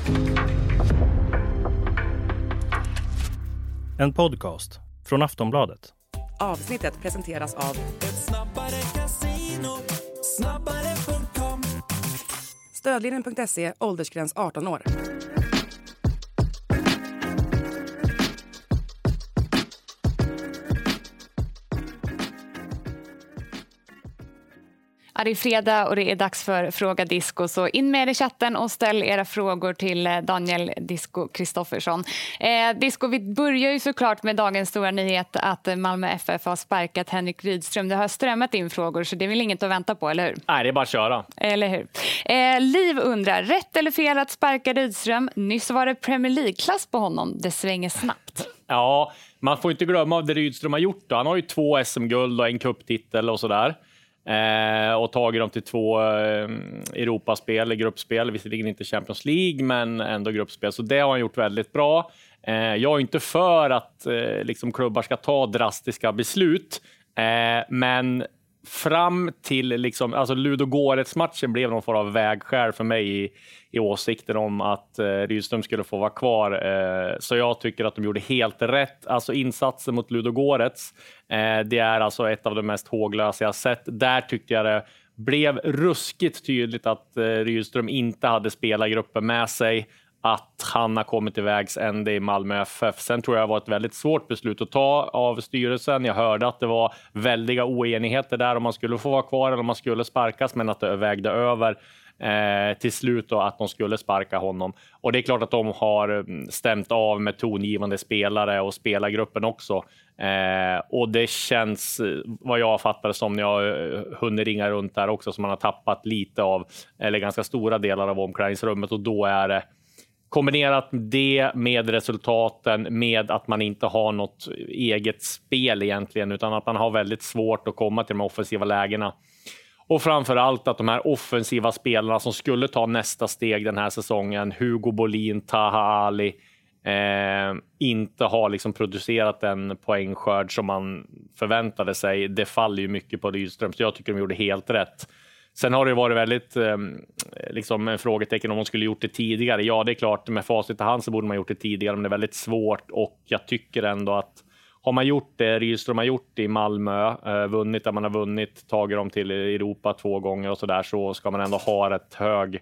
En podcast från Aftonbladet. Avsnittet presenteras av snabbare.com. Stödlinjen.se, åldersgräns 18 år. Ja, det är fredag och det är dags för Fråga Disco, så in med er i chatten och ställ era frågor till Daniel Disco Kristoffersson. Disco, vi börjar ju såklart med dagens stora nyhet att Malmö FF har sparkat Henrik Rydström. Det har strömmat in frågor, så det är väl inget att vänta på, eller hur? Nej, det är bara att köra. Eller hur? Liv undrar, rätt eller fel att sparka Rydström? Nyss var det Premier League-klass på honom, det svänger snabbt. Ja, man får inte glömma av det Rydström har gjort då. Han har ju 2 SM-guld och en cuptitel och sådär. Och tagit dem till 2 Europaspel, gruppspel, visserligen inte Champions League men ändå gruppspel, så det har han gjort väldigt bra. Jag är inte för att liksom klubbar ska ta drastiska beslut, men fram till liksom, alltså Ludogorets-matchen blev någon form av vägskäl för mig i åsikten om att Rydström skulle få vara kvar. Så jag tycker att de gjorde helt rätt. Alltså insatsen mot Ludogorets, det är alltså ett av de mest håglösa jag sett. Där tyckte jag det blev ruskigt tydligt att Rydström inte hade spelargruppen med sig, att han har kommit till vägs ände i Malmö FF. Sen tror jag det var ett väldigt svårt beslut att ta av styrelsen. Jag hörde att det var väldiga oenigheter där om man skulle få vara kvar eller om man skulle sparkas, men att det vägde över till slut då att de skulle sparka honom. Och det är klart att de har stämt av med tongivande spelare och spelargruppen också. Och det känns, vad jag fattar som när jag hunnit ringa runt där också, som man har tappat lite av, eller ganska stora delar av omklädningsrummet, och då är det kombinerat det med resultaten, med att man inte har något eget spel egentligen, utan att man har väldigt svårt att komma till de offensiva lägena. Och framförallt att de här offensiva spelarna som skulle ta nästa steg den här säsongen, Hugo Bolin, Taha Ali, inte har liksom producerat en poängskörd som man förväntade sig. Det faller ju mycket på Rydström, så jag tycker de gjorde helt rätt. Sen har det varit väldigt liksom en frågetecken om de skulle gjort det tidigare. Ja, det är klart, med facit i hand så borde man gjort det tidigare, men det är väldigt svårt, och jag tycker ändå att har man gjort det, Rydström har gjort det i Malmö, vunnit där man har vunnit, tagit dem till Europa 2 gånger och sådär, så ska man ändå ha rätt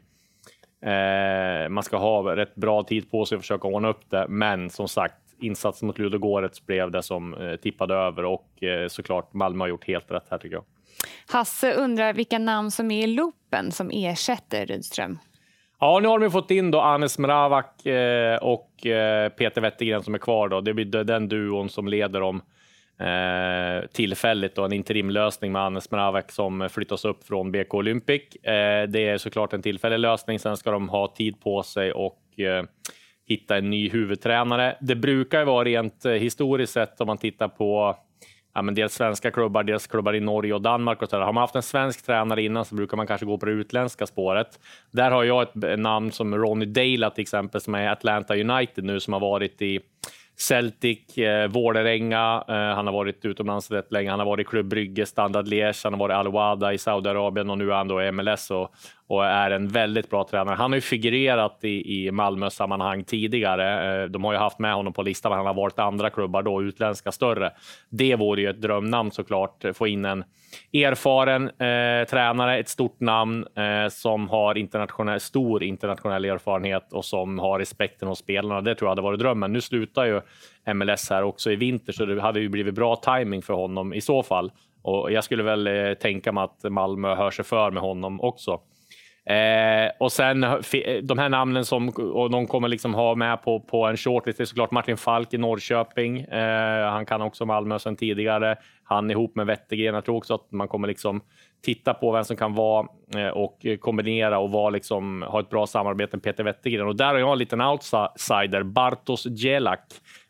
man ska ha rätt bra tid på sig att försöka ordna upp det. Men som sagt, insatsen mot Ludogorets blev det som tippade över, och såklart Malmö har gjort helt rätt här, tycker jag. Hasse undrar vilka namn som är i loopen som ersätter Rydström. Ja, nu har de fått in då Anis Mravak och Peter Wettergren som är kvar då. Det blir den duon som leder dem tillfälligt då, en interimlösning med Anis Mravak som flyttas upp från BK Olympic. Det är såklart en tillfällig lösning, sen ska de ha tid på sig och hitta en ny huvudtränare. Det brukar ju vara rent historiskt sett, om man tittar på men dels svenska klubbar, dels klubbar i Norge och Danmark och så där. Har man haft en svensk tränare innan så brukar man kanske gå på det utländska spåret. Där har jag ett namn som Ronny Deila till exempel, som är Atlanta United nu, som har varit i Celtic, Vålerenga, han har varit utomlands rätt länge, han har varit i Club Brygge, Standard Liège, han har varit Al-Wahda i Saudiarabien och nu är han då i MLS och är en väldigt bra tränare. Han har ju figurerat i Malmös sammanhang tidigare. De har ju haft med honom på listan, men han har varit andra klubbar då, utländska större. Det vore ju ett drömnamn såklart, få in en erfaren tränare, ett stort namn som har stor internationell erfarenhet och som har respekten hos spelarna. Det tror jag hade varit drömmen. Nu slutar ju MLS här också i vinter, så det hade ju blivit bra timing för honom i så fall. Och jag skulle väl tänka mig att Malmö hör sig för med honom också. Och sen de här namnen som och de kommer liksom ha med på en shortlist, det är såklart Martin Falk i Norrköping. Han kan också Malmö sedan tidigare. Han ihop med Wettergren. Jag tror också att man kommer liksom titta på vem som kan vara och kombinera och vara liksom, ha ett bra samarbete med Peter Wettergren. Och där har jag en liten outsider, Bartosz Djelak.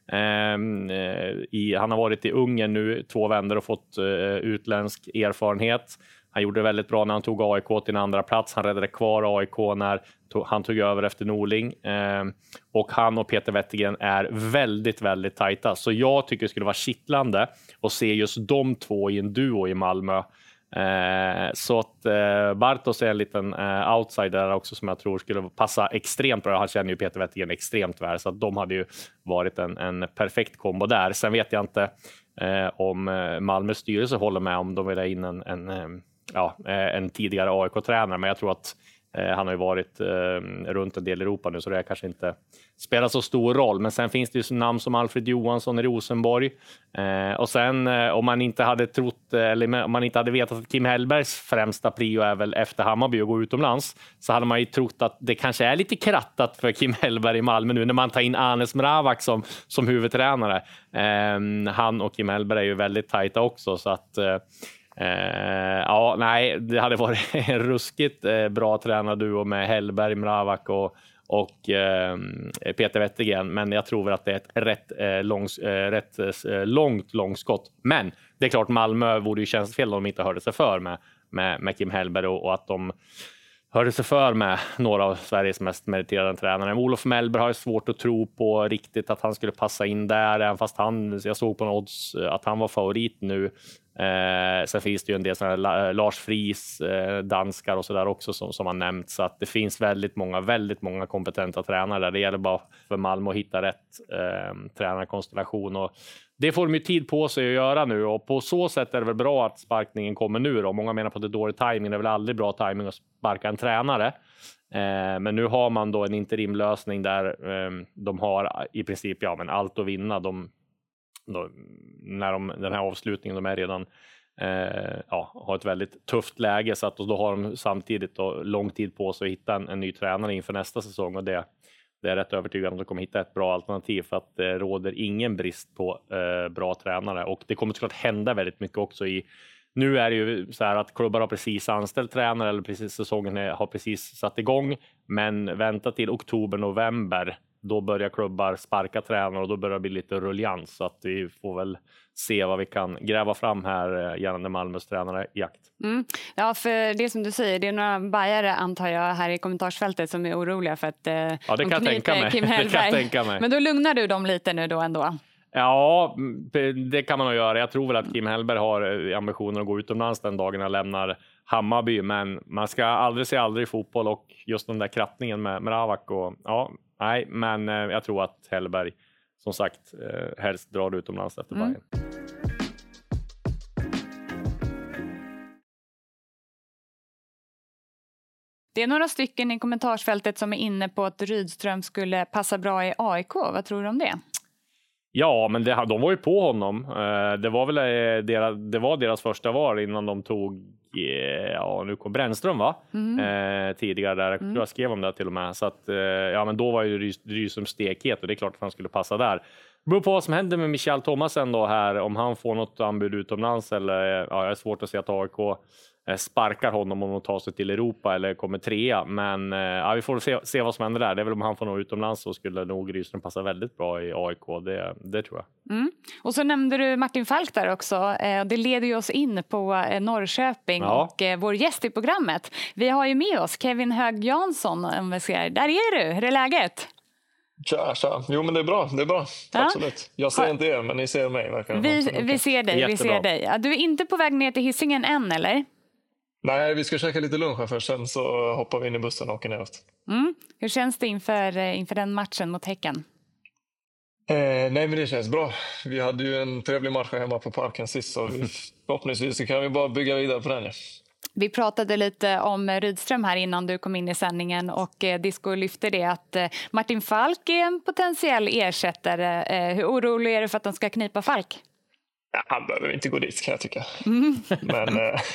Han har varit i Ungern nu 2 vändor och fått utländsk erfarenhet. Han gjorde det väldigt bra när han tog AIK till en andra plats. Han räddade kvar AIK när han tog över efter Norling. Och han och Peter Wettergren är väldigt, väldigt tajta. Så jag tycker det skulle vara kittlande att se just de två i en duo i Malmö. Så att Bartos är en liten outsider också som jag tror skulle passa extremt bra. Han känner ju Peter Wettergren extremt väl, så att de hade ju varit en perfekt kombo där. Sen vet jag inte om Malmös styrelse håller med om de vill ha in en tidigare AIK-tränare, men jag tror att han har ju varit runt en del i Europa nu, så det kanske inte spelar så stor roll. Men sen finns det ju namn som Alfred Johansson i Rosenborg. Och sen om man inte hade trott, eller om man inte hade vetat att Kim Hellbergs främsta prio är väl efter Hammarby och gå utomlands, så hade man ju trott att det kanske är lite krattat för Kim Hellberg i Malmö nu när man tar in Anes Mravak som huvudtränare. Han och Kim Hellberg är ju väldigt tajta också, så att det hade varit en ruskigt bra tränarduo med Hellberg, Mravak och Peter Wettergren, men jag tror väl att det är ett rätt långt skott. Men det är klart, Malmö vore ju tjänstefel om de inte hörde sig för med Kim Hellberg och att de hörde sig för med några av Sveriges mest meriterade tränare. Olof Mellberg har ju svårt att tro på riktigt att han skulle passa in där, även fast jag såg på en odds att han var favorit nu. Sen finns det ju en del sådana Lars Friis, danskar och sådär också som har nämnt, så att det finns väldigt många kompetenta tränare där. Det gäller bara för Malmö att hitta rätt tränarkonstellation, och det får de ju tid på sig att göra nu, och på så sätt är det väl bra att sparkningen kommer nu då. Många menar på att det är dålig timing, det är väl aldrig bra timing att sparka en tränare. Men nu har man då en interimlösning där de har i princip allt att vinna. Den här avslutningen, de är redan har ett väldigt tufft läge, så att då har de samtidigt lång tid på sig att hitta en ny tränare inför nästa säsong, och det är rätt övertygande om att de kommer hitta ett bra alternativ, för att det råder ingen brist på bra tränare, och det kommer såklart hända väldigt mycket också nu är det ju så här att klubbar har precis anställt tränare, eller precis säsongen har precis satt igång, men vänta till oktober-november, då börjar klubbar sparka tränare och då börjar det bli lite rullians, så att vi får väl se vad vi kan gräva fram här gällande Malmös tränarejakt. Ja, för det som du säger, det är några bajare antar jag här i kommentarsfältet som är oroliga för att det kan jag tänka mig. Men då lugnar du dem lite nu då ändå? Ja, det kan man nog göra. Jag tror väl att Kim Hellberg har ambitioner att gå utomlands den dagen han lämnar Hammarby, men man ska aldrig säga aldrig i fotboll, och just den där krattningen med Mravak men jag tror att Hellberg som sagt helst drar utomlands efter Bayern. Det är några stycken i kommentarsfältet som är inne på att Rydström skulle passa bra i AIK. Vad tror du om det? Ja, men de var ju på honom. Det var väl deras första val innan de tog nu kom Brännström tidigare där. Jag skrev om det till och med. Så att, men då var ju Rydström stekhet, och det är klart att han skulle passa där. Det beror på vad som händer med Michael Thomasen då här, om han får något anbud utomlands, eller jag är svårt att se att AIK sparkar honom om de tar sig till Europa eller kommer trea, men vi får se vad som händer där. Det är väl om han får nå utomlands, så skulle nog Rydström passa väldigt bra i AIK, det tror jag. Och så nämnde du Martin Falk där också. Det leder ju oss in på Norrköping och vår gäst i programmet. Vi har ju med oss Kevin Hög Jansson, om vi ser. Där är du, hur är läget? Tja. Jo, men det är bra. Absolut. Jag ser inte er, men ni ser mig. Vi ser dig. Ja, du är inte på väg ner till Hisingen än, eller? Nej, vi ska käka lite lunch först, sen så hoppar vi in i bussen och åker neråt. Hur känns det inför den matchen mot Häcken? Nej, men det känns bra. Vi hade ju en trevlig match hemma på Parken sist, så förhoppningsvis så kan vi bara bygga vidare på den. Vi pratade lite om Rydström här innan du kom in i sändningen, och Disco lyfte det att Martin Falk är en potentiell ersättare. Hur orolig är du för att de ska knipa Falk? Ja, han behöver inte gå dit, kan jag tycka. Men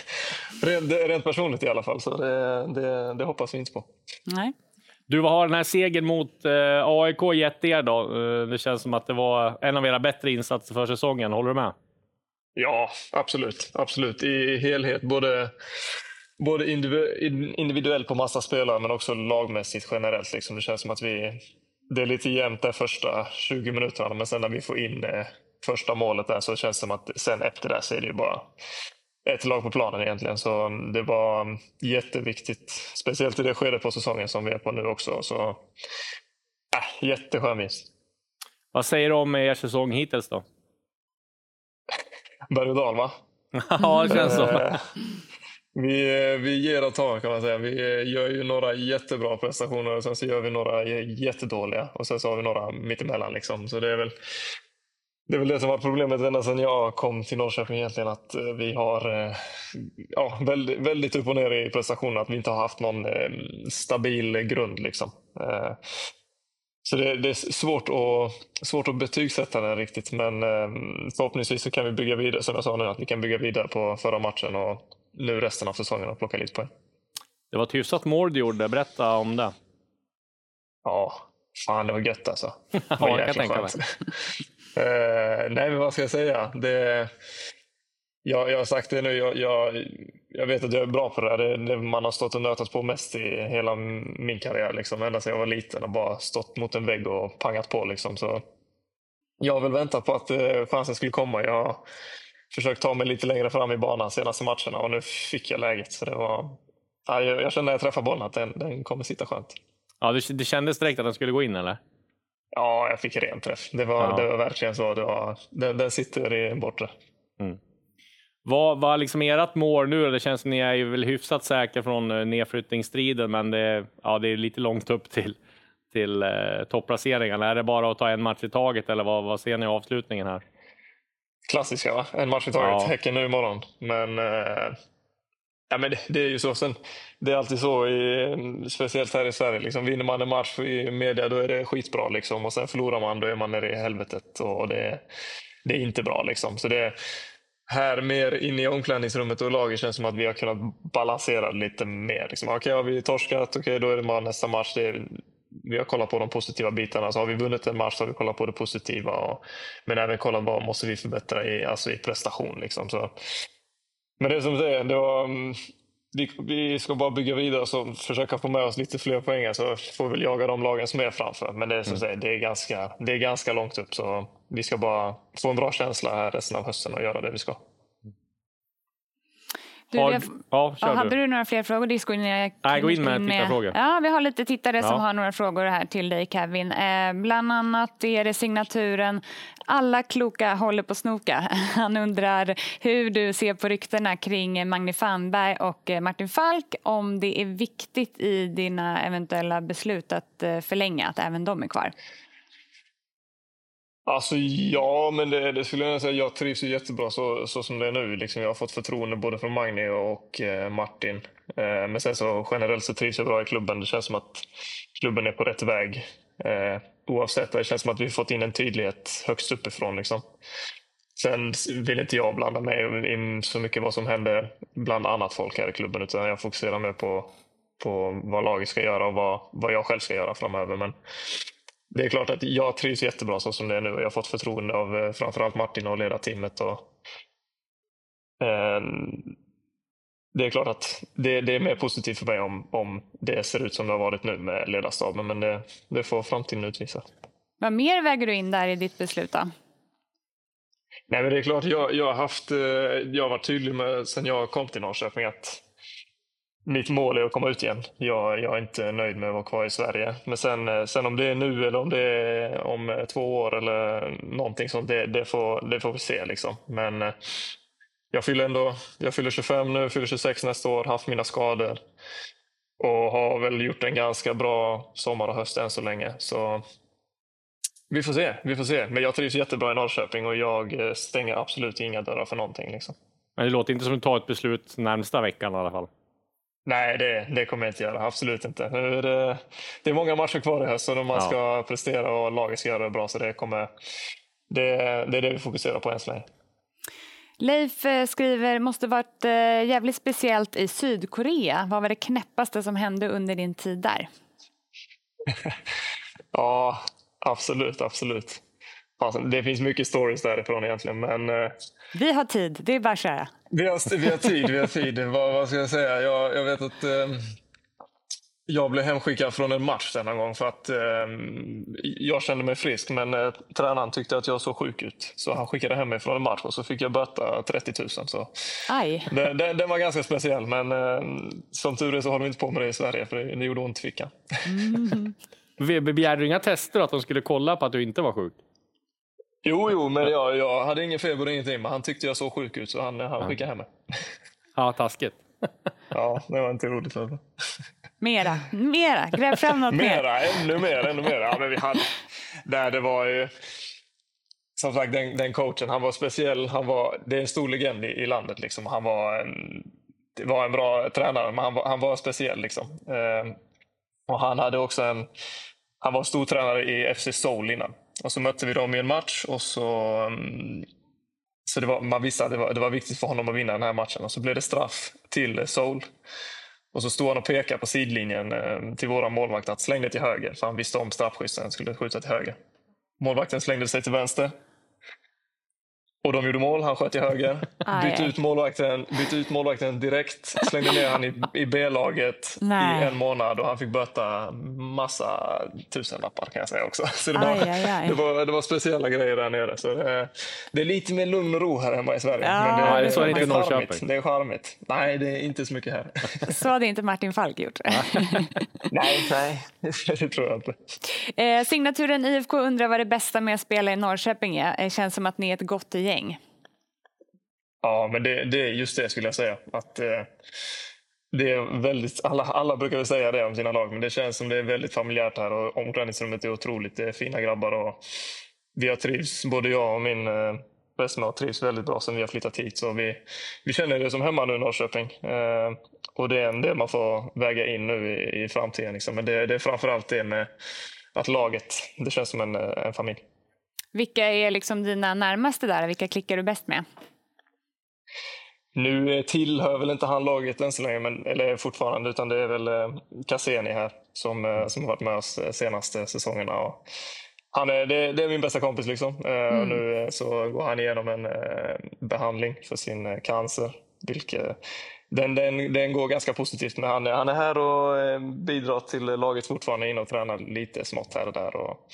rent personligt i alla fall, så det hoppas vi inte på. Nej. Du, vad har den här segern mot AIK gett er då? Det känns som att det var en av era bättre insatser för säsongen, håller du med? Ja, absolut. I helhet, både individuellt på massa spelare, men också lagmässigt generellt. Liksom. Det känns som att det är lite jämnt där första 20 minuterna, men sen när vi får in första målet där, så känns det som att sen efter det så är det ju bara ett lag på planen egentligen. Så det var jätteviktigt, speciellt i det skedet på säsongen som vi är på nu också. Så jätteskön vinst. Vad säger du om er säsong hittills då? Berg och dal, va? Ja, det känns så. Vi ger och tar kan man säga. Vi gör ju några jättebra prestationer och sen så gör vi några jättedåliga och sen så har vi några mittemellan liksom. Så det är väl det som var problemet ända sedan jag kom till Norrköping egentligen, att vi har väldigt, väldigt upp och ner i prestationerna, att vi inte har haft någon stabil grund liksom. Så det är svårt att betygsätta den riktigt, men förhoppningsvis så kan vi bygga vidare, som jag sa nu, att vi kan bygga vidare på förra matchen och nu resten av säsongen och plocka lite poäng. Det var ett hyfsat mål du gjorde, berätta om det. Ja, fan det var gött alltså. Ja, jag kan tänka mig. Nej, men vad ska jag säga? Jag har sagt det nu, jag vet att jag är bra på det här. Det man har stått och nötat på mest i hela min karriär. Liksom. Ända sedan jag var liten och bara stått mot en vägg och pangat på. Liksom. Så jag har väl väntat på att chansen skulle komma. Jag har försökt ta mig lite längre fram i banan senaste matcherna och nu fick jag läget. Så det var... jag kände när jag träffade bollen att den kommer sitta skönt. Ja, det kändes direkt att den skulle gå in, eller? Ja, jag fick ren träff. Det var verkligen så. Den sitter i bortre. Mm. Vad var liksom ert mål nu? Det känns som ni är ju väl hyfsat säkra från nedflyttningsstriden, men det är lite långt upp till topplaceringarna. Är det bara att ta en match i taget, eller vad ser ni i avslutningen här? Klassiska, va? En match i taget. Ja. Häcken nu imorgon. Men men det är ju så. Sen, det är alltid så, speciellt här i Sverige. Liksom, vinner man en match i media, då är det skitbra. Liksom, och sen förlorar man, då är man nere i helvetet. Och det är inte bra. Liksom. Så det här mer inne i omklädningsrummet och laget känns som att vi har kunnat balansera lite mer. Liksom. Okej, har vi torskat, då är det bara nästa match. Vi har kollat på de positiva bitarna. Så har vi vunnit en match så har vi kollat på det positiva. Men även kollat vad måste vi förbättra i prestation. Liksom. Så. Men det som du säger, vi ska bara bygga vidare och så försöka få med oss lite fler poäng, så får vi väl jaga de lagen som är framför. Men det är som säger, det är ganska långt upp, så vi ska bara få en bra känsla här resten av hösten och göra det vi ska. Hade du några fler frågor, Disco? Gå in med tittarfrågor. Ja, vi har lite tittare som har några frågor här till dig, Kevin. Bland annat är det signaturen Alla kloka håller på snoka. Han undrar hur du ser på ryktena kring Magni Fanberg och Martin Falk, om det är viktigt i dina eventuella beslut att förlänga, att även de är kvar. Alltså ja, men det skulle jag säga. Jag trivs ju jättebra så som det är nu. Liksom, jag har fått förtroende både från Magni och Martin. Men sen så generellt så trivs jag bra i klubben. Det känns som att klubben är på rätt väg. Oavsett, det känns som att vi har fått in en tydlighet högst uppifrån. Liksom. Sen vill inte jag blanda mig i så mycket vad som händer bland annat folk här i klubben. Utan jag fokuserar mer på vad laget ska göra och vad jag själv ska göra framöver. Men det är klart att jag trivs jättebra så som det är nu. Jag har fått förtroende av framförallt Martin och ledarteamet. Det är klart att det är mer positivt för mig om det ser ut som det har varit nu med ledarstaben. Men det får framtiden utvisa. Vad mer väger du in där i ditt beslut då? Nej, men det är klart, jag har varit tydlig med sen jag kom till Norrköping att mitt mål är att komma ut igen. Jag är inte nöjd med att vara kvar i Sverige. Men sen om det är nu eller om det är om 2 år eller någonting sånt, det får vi se. Liksom. Men jag fyller 25 nu, fyller 26 nästa år, haft mina skador. Och har väl gjort en ganska bra sommar och höst än så länge. Så vi får se. Men jag trivs jättebra i Norrköping och jag stänger absolut inga dörrar för någonting. Liksom. Men det låter inte som att ta ett beslut närmsta veckan i alla fall. Nej, det kommer jag inte göra. Absolut inte. Det är många matcher kvar i höst och man ska prestera och laget ska göra det bra. Så det är det vi fokuserar på än så länge. Leif skriver, måste varit jävligt speciellt i Sydkorea. Vad var det knäppaste som hände under din tid där? Ja, absolut. Alltså, det finns mycket stories därifrån egentligen, men vi har tid, det är bara att köra. Vi har tid. Vad ska jag säga? Jag vet att jag blev hemskickad från en match denna gång för att jag kände mig frisk, men tränaren tyckte att jag såg sjuk ut. Så han skickade hem mig från en match och så fick jag böta 30 000. Så. Aj. Den var ganska speciell, men som tur är så har de inte på med det i Sverige, för det gjorde ont i fickan. Begärde du inga tester att de skulle kolla på att du inte var sjuk? Jo, men jag hade ingen feber och ingenting, men han tyckte jag såg sjuk ut så han skickade hem mig. Ja, taskigt. Ja, det var inte roligt för mig. Mera, gräv fram något mer. Ännu mer. Ja, men vi hade... det var ju... Som sagt, den coachen, han var speciell. Det är en stor legend i landet. Liksom. Det var en bra tränare, men han var speciell. Liksom. Och han hade också han var stor tränare i FC Seoul innan. Och så mötte vi dem i en match. Och så man visste att det var viktigt för honom att vinna den här matchen. Och så blev det straff till Seoul. Och så stod han och pekade på sidlinjen till våra målvakt att slängde till höger. För han visste om straffskytten skulle skjuta till höger. Målvakten slängde sig till vänster. Och de gjorde mål, han sköt till höger. Bytte ut målvakten direkt. Slängde ner han i B-laget i en månad. Och han fick böta massa tusenlappar kan jag säga också. Så det var speciella grejer där nere. Så det är lite mer lugn och ro här hemma i Sverige. Ja, men det är så inte i Norrköping. Det är charmigt. Nej, det är inte så mycket här. Så hade inte Martin Falk gjort. Nej, det tror jag inte. Signaturen IFK undrar vad det bästa med att spela i Norrköping är. Det känns som att ni är ett gott gäng. Ja, men det är just det skulle jag säga. Att det är väldigt, alla brukar väl säga det om sina lag, men det känns som det är väldigt familjärt här och omklädningsrummet är otroligt. Det är fina grabbar och vi har trivs, både jag och min fästmö har trivs väldigt bra sen vi har flyttat hit. Så vi känner det som hemma nu i Norrköping. Och det är det man får väga in nu i framtiden. Liksom. Men det är framförallt det med att laget, det känns som en familj. Vilka är liksom dina närmaste där? Vilka klickar du bäst med? Nu tillhör väl inte han laget än så länge, eller fortfarande, utan det är väl Cassini här som har varit med oss senaste säsongerna. Och det är min bästa kompis liksom. Och nu så går han igenom en behandling för sin cancer. Den går ganska positivt, men han är här och bidrar till laget fortfarande in och tränar lite smått här och där.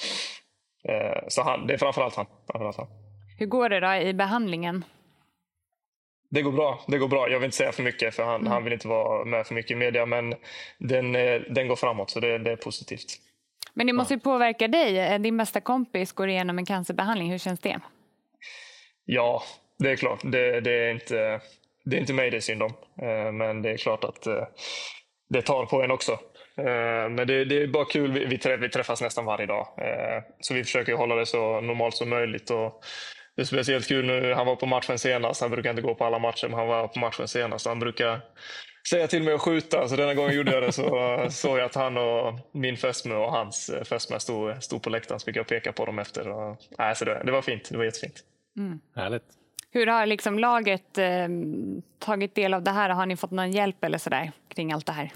Så det är framförallt han. Hur går det då i behandlingen? Det går bra. Jag vill inte säga för mycket för han vill inte vara med för mycket i media, men den går framåt så det är positivt. Men det måste ju påverka dig. Din bästa kompis går igenom en cancerbehandling. Hur känns det? Ja, det är klart. Det är inte mig det är synd om. Men det är klart att det tar på en också. Men det är bara kul. Vi träffas nästan varje dag. Så vi försöker hålla det så normalt som möjligt. Och det är speciellt kul nu. Han var på matchen senast. Han brukar inte gå på alla matcher, men han var på matchen senast. Han brukar säga till mig att skjuta. Så denna gången gjorde jag det, så såg jag att han och min fästmö och hans fästmö stod på läktaren. Så fick jag peka på dem efter. Så det var fint. Det var jättefint. Härligt. Hur har liksom laget tagit del av det här? Har ni fått någon hjälp eller sådär kring allt det här?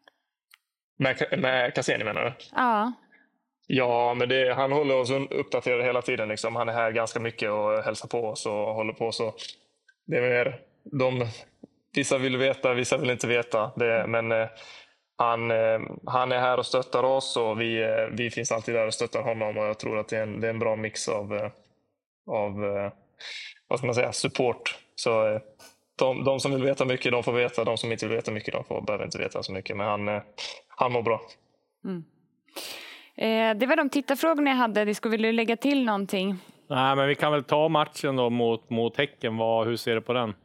Med Cassini menar du? Ja. Ja, men han håller oss uppdaterade hela tiden. Liksom. Han är här ganska mycket och hälsar på oss och håller på. Så det är mer, vissa vill veta, vissa vill inte veta. Men han är här och stöttar oss och vi finns alltid där och stöttar honom. Och jag tror att det är en bra mix av vad ska man säga, support. Så de som vill veta mycket, de får veta. De som inte vill veta mycket, behöver inte veta så mycket. Men han mår bra. Det var de tittarfrågorna jag hade. Vill du lägga till någonting? Nej, men vi kan väl ta matchen då mot Häcken. Hur ser du på den?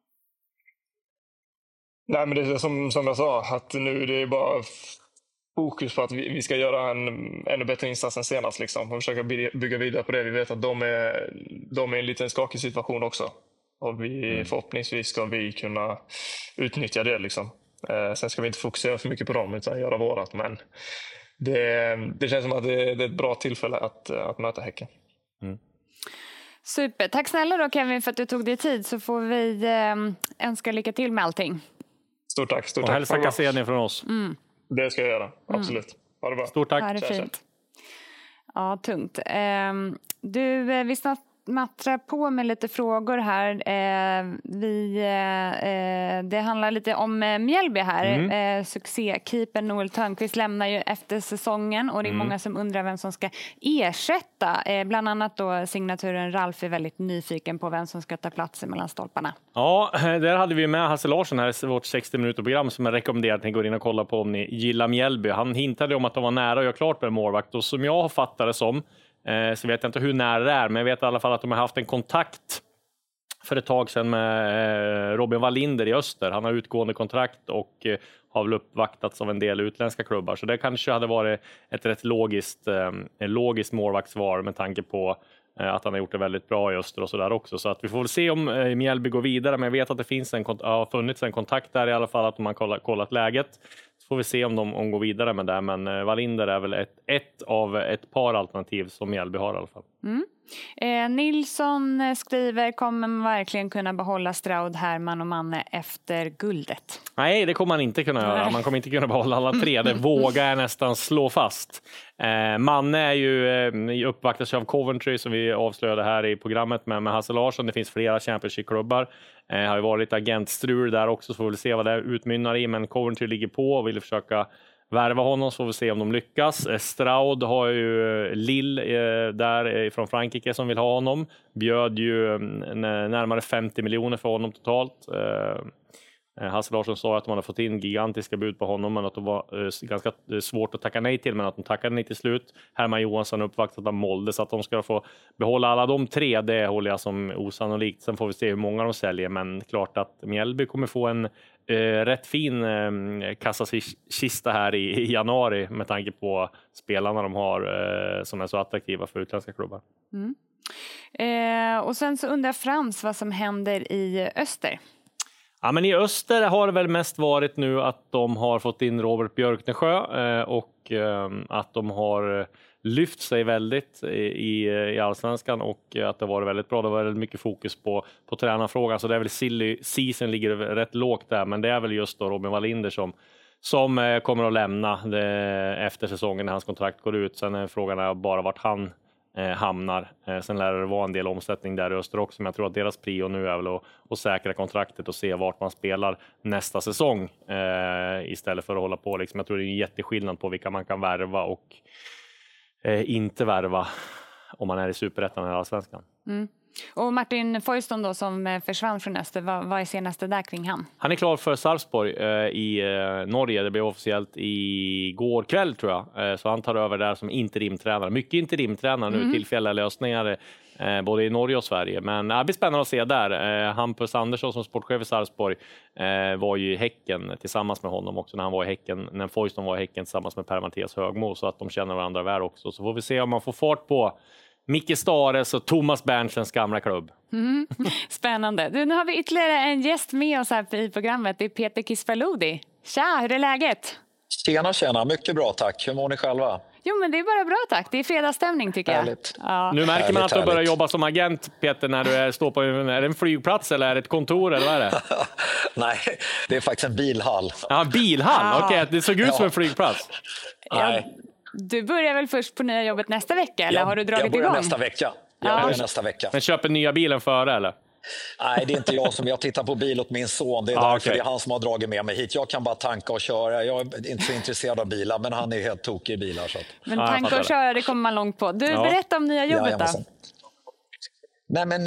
Nej, men det är som jag sa, att nu det är bara fokus på att vi ska göra en ännu bättre insats än senast liksom. Och försöka bygga vidare på det. Vi vet att de är i en liten skakig situation också. Och förhoppningsvis ska vi kunna utnyttja det liksom. Sen ska vi inte fokusera för mycket på dem utan göra vårat. Men det känns som att det är ett bra tillfälle att möta Häcken. Super. Tack snälla då Kevin för att du tog dig tid, så får vi önska lycka till med allting. Stort tack. Och hälsa Cassini från oss. Det ska jag göra, absolut. Ha det bra. Stort tack. Ja, det är fint. Ja, tungt. Vi smattrar på med lite frågor här. Det handlar lite om Mjällby här. Succékeepern Noel Törnqvist lämnar ju efter säsongen och det är många som undrar vem som ska ersätta. Bland annat då signaturen Ralf är väldigt nyfiken på vem som ska ta plats mellan stolparna. Ja, där hade vi med Hasse Larsson här i vårt 60-minuter-program som jag rekommenderar att ni går in och kollar på om ni gillar Mjällby. Han hintade om att de var nära att göra klart med målvakt och som jag har fattat det som Så vet jag inte hur nära det är, men jag vet i alla fall att de har haft en kontakt för ett tag sedan med Robin Wallinder i Öster. Han har utgående kontrakt och har väl uppvaktats av en del utländska klubbar. Så det kanske hade varit ett rätt logiskt målvaktsvar med tanke på att han har gjort det väldigt bra i Öster och sådär också. Så att vi får väl se om Mjällby går vidare. Men jag vet att det har funnits en kontakt där i alla fall, att de har kollat läget. Så får vi se om de går vidare med det. Men Wallinder är väl ett av ett par alternativ som Mjällby har i alla fall. Nilsson skriver, kommer man verkligen kunna behålla Stroud, Herman och Manne efter guldet? Nej, det kommer man inte kunna göra. Man kommer inte kunna behålla alla tre. Det vågar jag nästan slå fast. Manne är ju uppvaktas av Coventry, som vi avslöjade här i programmet med Hasse Larsson. Det finns flera Championship-klubbar. Har ju varit agentstrul där också, så får vi se vad det utmynnar i. Men Coventry ligger på och vill försöka värva honom, så får vi se om de lyckas. Stroud har ju Lille där från Frankrike som vill ha honom. Bjöd ju närmare 50 miljoner för honom totalt. Hasse Larsson sa att de hade fått in gigantiska bud på honom, men att det var ganska svårt att tacka nej till, men att de tackade nej till slut. Herman Johansson uppvaktat av Molde, så att de ska få behålla alla de tre, det håller jag som osannolikt. Sen får vi se hur många de säljer, men klart att Mjällby kommer få en rätt fin kassakista här i januari med tanke på spelarna de har som är så attraktiva för utländska klubbar. Och sen så undrar Frans vad som händer i Öster. Ja, men i Öster har det väl mest varit nu att de har fått in Robert Björknesjö och att de har lyft sig väldigt i Allsvenskan och att det var väldigt bra. Det var väldigt mycket fokus på tränarfrågan, så det är väl silly season ligger rätt lågt där, men det är väl just då Robin Wallinder som kommer att lämna efter säsongen när hans kontrakt går ut. Sen är frågan bara vart han hamnar. Sen lär det vara en del omsättning där i Öster också, men jag tror att deras prio nu är väl att säkra kontraktet och se vart man spelar nästa säsong istället för att hålla på liksom. Jag tror det är en jätteskillnad på vilka man kan värva och inte värva om man är i Superettan eller Allsvenskan. Och Martin Foyston då, som försvann från Öster, vad är senaste där kring han? Han är klar för Sarpsborg i Norge. Det blev officiellt igår kväll tror jag. Så han tar över där som interimtränare. Mycket interimtränare nu, tillfälliga lösningar både i Norge och Sverige. Men det blir spännande att se där. Hampus Andersson som sportchef i Sarpsborg var ju i Häcken tillsammans med honom också när Foyston var i Häcken tillsammans med Per-Mattias Högmo, så att de känner varandra väl också. Så får vi se om man får fart på Micke Stares och Thomas Berntsens gamla klubb. Spännande. Nu har vi ytterligare en gäst med oss här i programmet. Det är Peter Kisfaludi. Tja, hur är läget? Tjena. Mycket bra, tack. Hur mår ni själva? Jo, men det är bara bra, tack. Det är fredagsstämning tycker jag. Härligt. Ja. Nu märker man att du börjar jobba som agent, Peter, när du står på är det en flygplats eller är det ett kontor eller vad är det? Nej, det är faktiskt en bilhall. Ja, bilhall. Okej, det såg ut som en flygplats. Nej. Du börjar väl först på nya jobbet nästa vecka, eller har du dragit igång? Jag börjar nästa vecka. Men köper nya bilen före, eller? Nej, det är inte jag som tittar på bil åt min son. Det är därför det är han som har dragit med mig hit. Jag kan bara tanka och köra. Jag är inte så intresserad av bilar, men han är helt tokig i bilar. Så att... Men tanka och köra, det kommer man långt på. Du, berätta om nya jobbet då. Nej, men...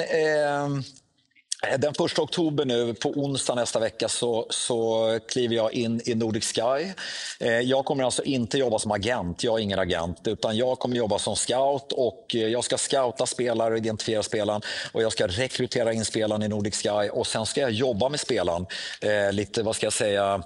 Den 1 oktober nu, på onsdag nästa vecka, så kliver jag in i Nordic Sky. Jag kommer alltså inte jobba som agent, jag är ingen agent, utan jag kommer jobba som scout och jag ska scouta spelare och identifiera spelaren och jag ska rekrytera in spelaren i Nordic Sky och sen ska jag jobba med spelaren. Lite, vad ska jag säga...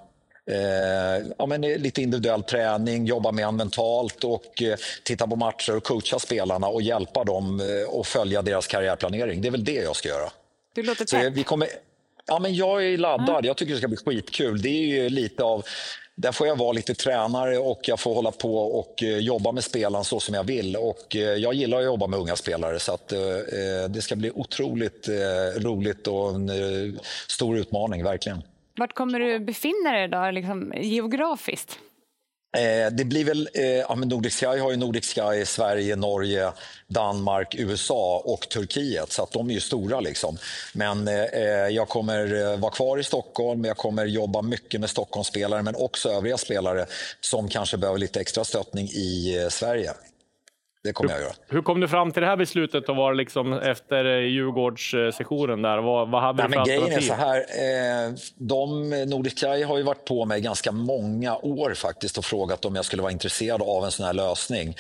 lite individuell träning, jobba med han mentalt och titta på matcher och coacha spelarna och hjälpa dem och följa deras karriärplanering. Det är väl det jag ska göra. Du låter men jag är laddad. Jag tycker det ska bli skitkul. Det är ju lite av... Där får jag vara lite tränare och jag får hålla på och jobba med spelaren så som jag vill. Och jag gillar att jobba med unga spelare så att det ska bli otroligt roligt och en stor utmaning, verkligen. Vart kommer du befinna dig då, liksom, geografiskt? Det blir väl, Nordic Sky har ju Nordic Sky, Sverige, Norge, Danmark, USA och Turkiet, så att de är ju stora liksom. Men jag kommer vara kvar i Stockholm, jag kommer jobba mycket med Stockholmsspelare men också övriga spelare som kanske behöver lite extra stöttning i Sverige. Det kommer jag göra. Hur kom du fram till det här beslutet och var liksom efter Djurgårdssessionen där? Vad hade du för alternativ? Grejen är så här, de Nordic Sky har ju varit på mig ganska många år faktiskt och frågat om jag skulle vara intresserad av en sån här lösning.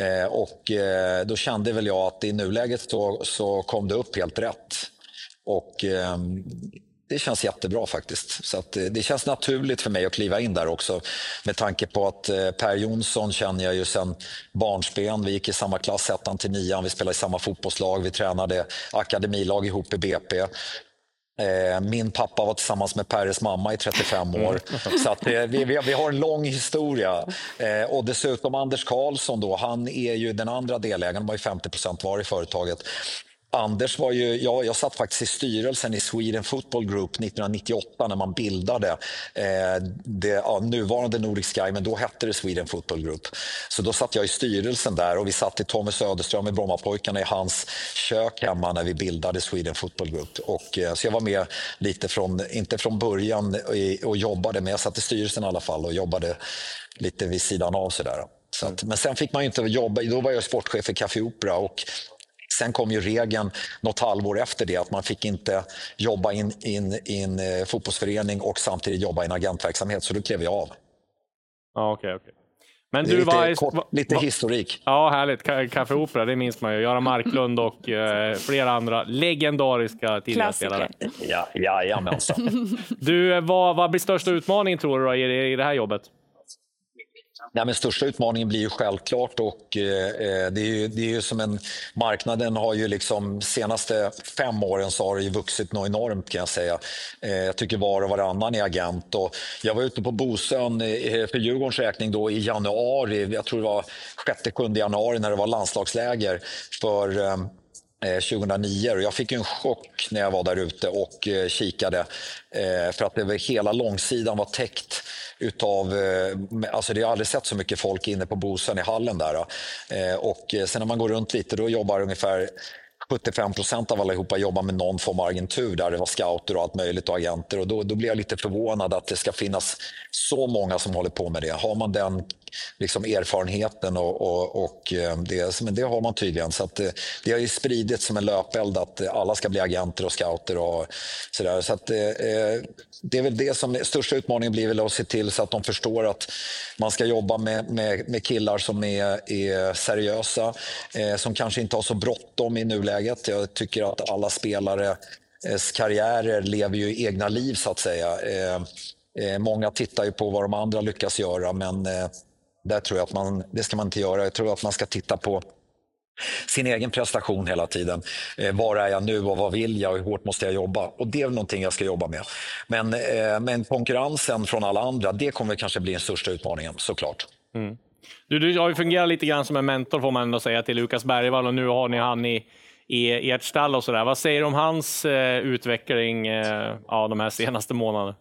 Då kände väl jag att i nuläget så kom det upp helt rätt. Och det känns jättebra faktiskt. Så att det känns naturligt för mig att kliva in där också. Med tanke på att Per Jonsson känner jag ju sedan barnsben. Vi gick i samma klass 1 till 9. Vi spelade i samma fotbollslag. Vi tränade akademilag ihop i BP. Min pappa var tillsammans med Peres mamma i 35 år. Så att vi har en lång historia. Och dessutom Anders Karlsson då, han är ju den andra delägaren, var ju 50% var i företaget. Anders var ju, jag satt faktiskt i styrelsen i Sweden Football Group 1998 när man bildade nuvarande Nordic Sky, men då hette det Sweden Football Group. Så då satt jag i styrelsen där och vi satt i Tommy Söderström i Brommapojkarna i hans kök hemma när vi bildade Sweden Football Group. Så jag var med lite inte från början och jobbade, men jag satt i styrelsen i alla fall och jobbade lite vid sidan av sådär. Men sen fick man ju inte jobba, då var jag sportchef i Café Opera och sen kom ju regeln något halvår efter det att man fick inte jobba i en fotbollsförening och samtidigt jobba i en agentverksamhet, så då klev jag av. Ja, okej. Men du lite historik. Ja, härligt. Café Opera, det minns man ju. Göran Marklund och flera andra legendariska tidigare spelare. Jajamensan. Du, vad blir största utmaningen tror du då, i det här jobbet? Nej, men största utmaningen blir ju självklart och det är ju som marknaden har ju liksom senaste 5 åren så har det ju vuxit något enormt kan jag säga. Jag tycker var och varannan är agent och jag var ute på Bosön för Djurgårdens räkning då i januari, jag tror det var 6-7 januari när det var landslagsläger för 2009 och jag fick en chock när jag var där ute och kikade för att hela långsidan var täckt utav, alltså det har aldrig sett så mycket folk inne på Bosön i hallen där och sen när man går runt lite då jobbar ungefär 75% av allihopa jobbar med någon form av agentur där det var scouter och allt möjligt och agenter och då blir jag lite förvånad att det ska finnas så många som håller på med det. Har man den liksom erfarenheten och men det har man tydligen så att det har ju spridits som en löpeld att alla ska bli agenter och scouter och sådär så att det är väl det som största utmaningen blir väl att se till så att de förstår att man ska jobba med killar som är seriösa som kanske inte har så bråttom i nuläget. Jag tycker att alla spelares karriärer lever ju i egna liv så att säga. Många tittar ju på vad de andra lyckas göra men där tror jag att det ska man inte göra. Jag tror att man ska titta på sin egen prestation hela tiden. Var är jag nu och vad vill jag och hur hårt måste jag jobba? Och det är väl någonting jag ska jobba med. Men konkurrensen från alla andra, det kommer kanske bli den största utmaningen, såklart. Mm. Du har ju fungerat lite grann som en mentor får man ändå säga till Lukas Bergvall och nu har ni han i ert stall och sådär. Vad säger du om hans utveckling de här senaste månaderna?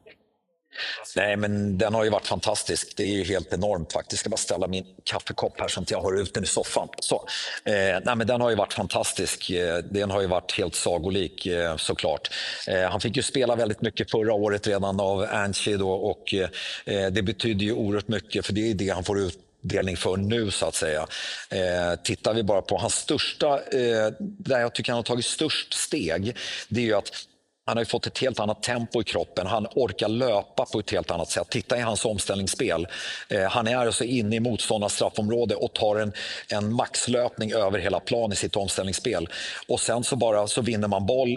Nej, men den har ju varit fantastisk. Det är ju helt enormt faktiskt. Jag ska bara ställa min kaffekopp här så att jag har ut den i soffan. Så. Nej, men den har ju varit fantastisk. Den har ju varit helt sagolik såklart. Han fick ju spela väldigt mycket förra året redan av Angie då och det betyder ju oerhört mycket för det är det han får utdelning för nu så att säga. Tittar vi bara på hans största, där jag tycker han har tagit störst steg, det är ju att han har ju fått ett helt annat tempo i kroppen. Han orkar löpa på ett helt annat sätt. Titta i hans omställningsspel. Han är alltså inne i motståndarnas straffområde och tar en maxlöpning över hela plan i sitt omställningsspel. Och sen så vinner man boll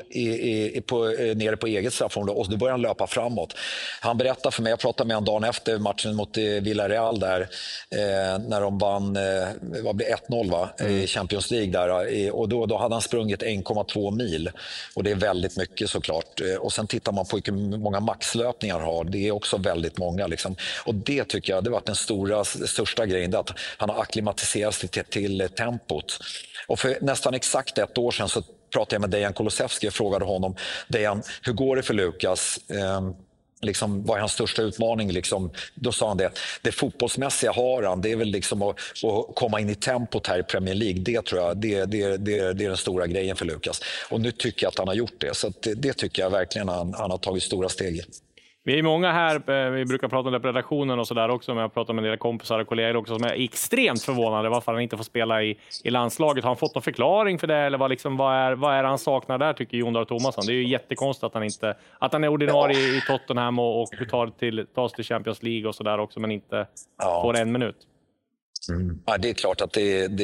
nere på eget straffområde och då börjar han löpa framåt. Han berättar för mig, jag pratade med honom dagen efter matchen mot Villarreal där när de vann, vad blir 1-0 va? I Champions League där. Och då hade han sprungit 1,2 mil. Och det är väldigt mycket såklart. Och sen tittar man på hur många maxlöpningar har. Det är också väldigt många. Liksom. Och det tycker jag det var den största grejen. Att han har akklimatiserat sig till tempot. Och för nästan exakt 1 år sedan så pratade jag med Dejan Kulusevski och frågade honom. Dejan, hur går det för Lukas? Liksom, vad är hans största utmaning? Liksom, då sa han det fotbollsmässiga har han. Det är väl liksom att komma in i tempot här i Premier League. Det tror jag det är den stora grejen för Lukas. Och nu tycker jag att han har gjort det. Så det tycker jag verkligen han har tagit stora steg i. Vi är många här, vi brukar prata om det på redaktionen och sådär också, men jag pratar med en del kompisar och kollegor också som är extremt förvånade varför han inte får spela i landslaget. Har han fått någon förklaring för det, eller vad är han saknar där, tycker Jon Dahl Tomasson? Det är ju jättekonstigt att han är ordinarie i Tottenham och tas till Champions League och sådär också, men inte får en minut. Ja, det är klart att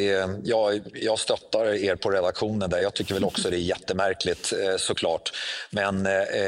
jag stöttar er på redaktionen där. Jag tycker väl också det är jättemärkligt, såklart. Men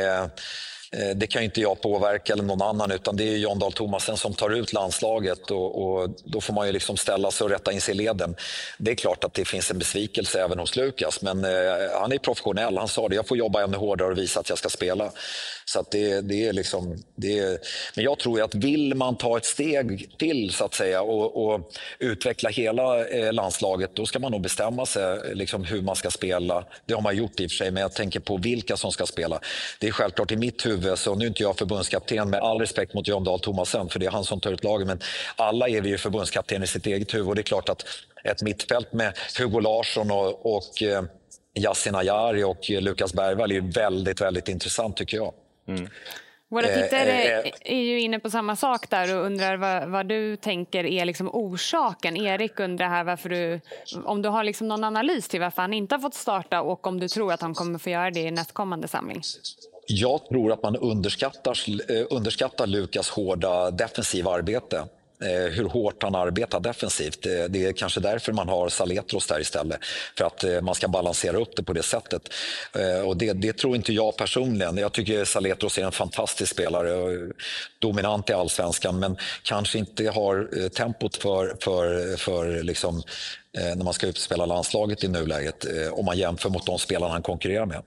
det kan ju inte jag påverka eller någon annan, utan det är Jon Dahl Tomasson som tar ut landslaget, och då får man ju liksom ställa sig och rätta in sig i leden. Det är klart att det finns en besvikelse även hos Lukas, men han är professionell. Han sa det, jag får jobba ännu hårdare och visa att jag ska spela. Så att det är liksom, men jag tror att vill man ta ett steg till så att säga och utveckla hela landslaget, då ska man nog bestämma sig liksom hur man ska spela. Det har man gjort i och för sig, men jag tänker på vilka som ska spela. Det är självklart i mitt huvud, så nu är inte jag förbundskapten, med all respekt mot Jon Dahl Tomasson, för det är han som tar ut laget, men alla är vi ju förbundskapten i sitt eget huvud, och det är klart att ett mittfält med Hugo Larsson och Yasin Ayari och Lukas Bergvall är ju väldigt, väldigt intressant, tycker jag. Våra tittare är ju inne på samma sak där och undrar vad du tänker är liksom orsaken. Erik undrar här om du har liksom någon analys till varför han inte har fått starta, och om du tror att han kommer få göra det i nästkommande samling. Jag tror att man underskattar Lukas hårda defensiva arbete. Hur hårt han arbetar defensivt. Det är kanske därför man har Saletros där istället. För att man ska balansera upp det på det sättet. Och det tror inte jag personligen. Jag tycker Saletros är en fantastisk spelare. Dominant i allsvenskan. Men kanske inte har tempot för liksom, när man ska utspela landslaget i nuläget, om man jämför mot de spelarna han konkurrerar med.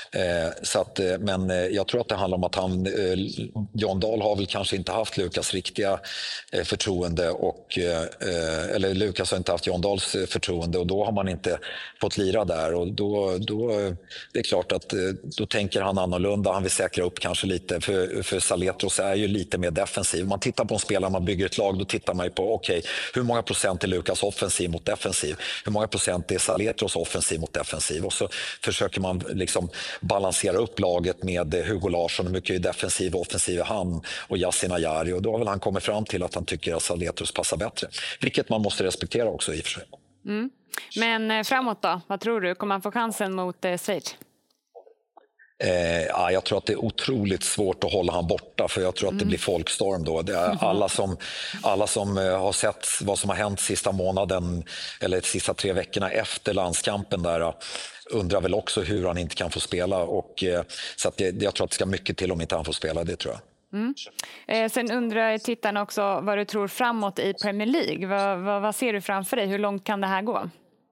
Men jag tror att det handlar om att Jon Dahl har väl kanske inte haft Lukas riktiga förtroende, eller Lukas har inte haft Jon Dahls förtroende, och då har man inte fått lira där, och då det är klart att då tänker han annorlunda. Han vill säkra upp kanske lite, för Saletros är ju lite mer defensiv. Om man tittar på en spelare, man bygger ett lag, då tittar man ju på hur många procent är Lukas offensiv mot defensiv, hur många procent är Saletros offensiv mot defensiv, och så försöker man liksom balansera upp laget med Hugo Larsson, hur mycket är defensiv och offensiv är han, och Yasin Ayari, och då har väl han kommit fram till att han tycker att Saletros passar bättre, vilket man måste respektera också i och för sig. Men framåt då, vad tror du? Kommer han få chansen mot Schweiz? Jag tror att det är otroligt svårt att hålla han borta, för jag tror att det blir folkstorm då. Det är alla som har sett vad som har hänt sista månaden eller sista 3 veckorna efter landskampen där undrar väl också hur han inte kan få spela, och så att jag tror att det ska mycket till om inte han får spela, det tror jag. Sen undrar tittarna också vad du tror framåt i Premier League. Vad ser du framför dig? Hur långt kan det här gå?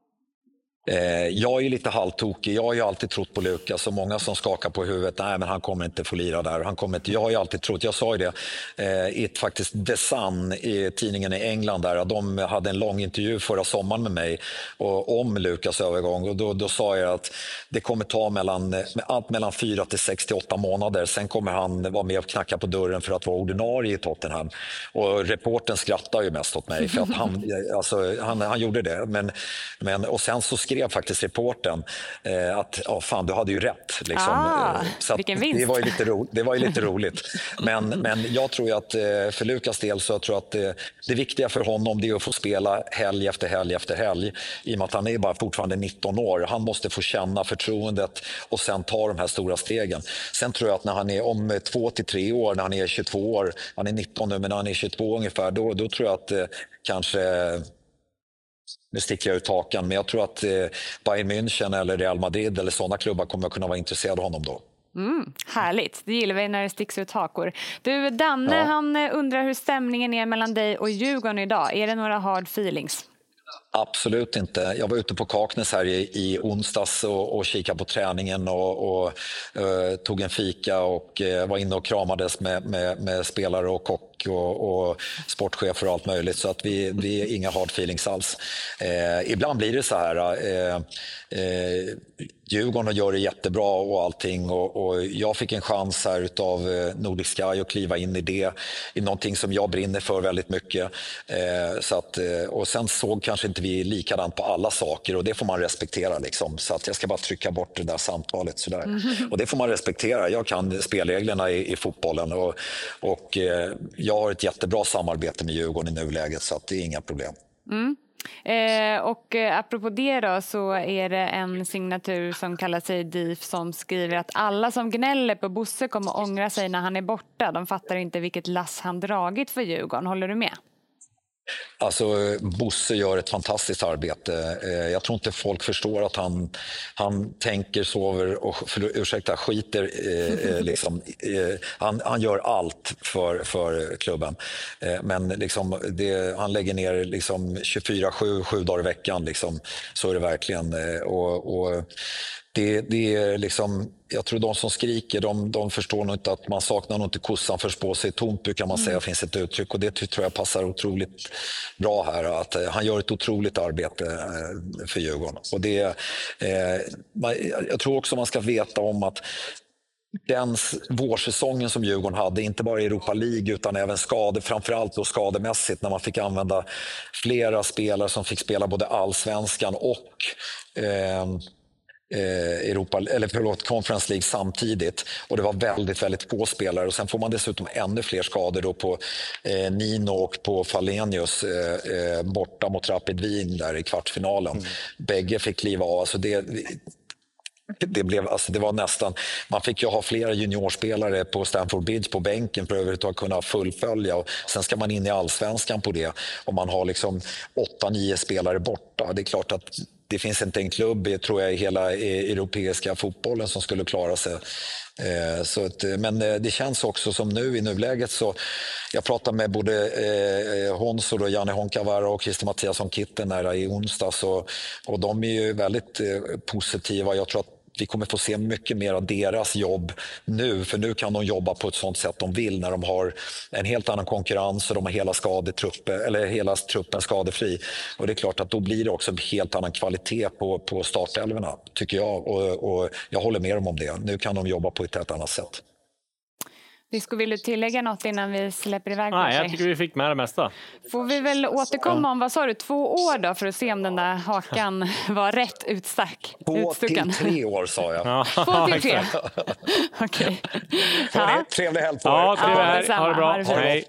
Jag är lite halvtokig. Jag har ju alltid trott på Lukas, och många som skakar på huvudet, nej men han kommer inte få lira där. Jag har ju alltid trott, jag sa ju det i faktiskt The Sun, i tidningen i England där, de hade en lång intervju förra sommaren med mig om Lukas övergång, och då sa jag att det kommer ta mellan 4 till 6 till 8 månader, sen kommer han vara med och knacka på dörren för att vara ordinarie i Tottenham. Och reporten skrattar ju mest åt mig för att han gjorde det, men och sen så skrev faktiskt reporten att fan, du hade ju rätt liksom. Så vilken vinst. Det var ju lite roligt. Men jag tror ju att för Lukas del, så jag tror att det viktiga för honom, det är att få spela helg efter helg efter helg, i och med att han är bara fortfarande 19 år. Han måste få känna förtroendet och sen ta de här stora stegen. Sen tror jag att när han är om 2 till 3 år, när han är 22 år, han är 19 nu, men när han är 22 ungefär, då tror jag att kanske, nu sticker jag ut hakan, men jag tror att Bayern München eller Real Madrid eller sådana klubbar kommer att kunna vara intresserade av honom då. Härligt, det gillar vi när det sticks ut hakor. Du, Danne, han undrar hur stämningen är mellan dig och Djurgården idag. Är det några hard feelings? Absolut inte. Jag var ute på Kaknäs här i onsdags och kikade på träningen och tog en fika och var inne och kramades med spelare och kock och sportchefer och allt möjligt, så att vi är inga hard feelings alls. Ibland blir det så här, Djurgården gör det jättebra och allting, och jag fick en chans här utav Nordic Sky att kliva in i det, i någonting som jag brinner för väldigt mycket, så att, och sen såg kanske inte inte vi är likadant på alla saker och det får man respektera liksom. Så att jag ska bara trycka bort det där samtalet sådär. Och det får man respektera. Jag kan spelreglerna i fotbollen och jag har ett jättebra samarbete med Djurgården i nuläget så att det är inga problem. Och apropå det då, så är det en signatur som kallar sig DIF som skriver att alla som gnäller på Bosse kommer ångra sig när han är borta. De fattar inte vilket lass han dragit för Djurgården. Håller du med? Alltså Bosse gör ett fantastiskt arbete. Jag tror inte folk förstår att han tänker, sover och skiter liksom. Han gör allt för klubben. Men liksom han lägger ner liksom 24/7, 7 dagar i veckan liksom. Så är det verkligen. Och det är liksom, jag tror de som skriker, de förstår nog inte att man saknar nog inte kossan för spå sig tomt, brukar man säga, finns ett uttryck. Och det tror jag passar otroligt bra här, att han gör ett otroligt arbete för Djurgården. Och jag tror också man ska veta om att den vårsäsongen som Djurgården hade, inte bara i Europa League utan även skador, framförallt då skademässigt, när man fick använda flera spelare som fick spela både allsvenskan och Conference League samtidigt, och det var väldigt, väldigt få spelare, och sen får man dessutom ännu fler skador då på Nino och på Falenius borta mot Rapid Wien där i kvartsfinalen. Bägge fick kliva av, alltså det var nästan, man fick ju ha flera juniorspelare på Stamford Bridge på bänken för övrigt att kunna fullfölja, och sen ska man in i allsvenskan på det, och man har liksom 8-9 spelare borta. Det är klart att det finns inte en klubb, tror jag, i hela europeiska fotbollen som skulle klara sig. Men det känns också som nu i nuläget, så jag pratade med både Honsor och Janne Honkavara och Christer Mattiasson Kitten här i onsdags, och de är ju väldigt positiva. Jag tror att vi kommer få se mycket mer av deras jobb nu, för nu kan de jobba på ett sånt sätt de vill när de har en helt annan konkurrens och de har hela truppen skadefri. Och det är klart att då blir det också en helt annan kvalitet på startelverna, tycker jag, och jag håller med dem om det. Nu kan de jobba på ett helt annat sätt. Vill du tillägga något innan vi släpper iväg? Nej, jag tycker vi fick med det mesta. Får vi väl återkomma om, vad sa du, 2 år då, för att se om den där hakan var rätt utstucken? 2 till 3 år sa jag. 2 till 3. Okej. Ja. Trevlig helg på er. Ja, trevlig helg. Ha det bra. Hej.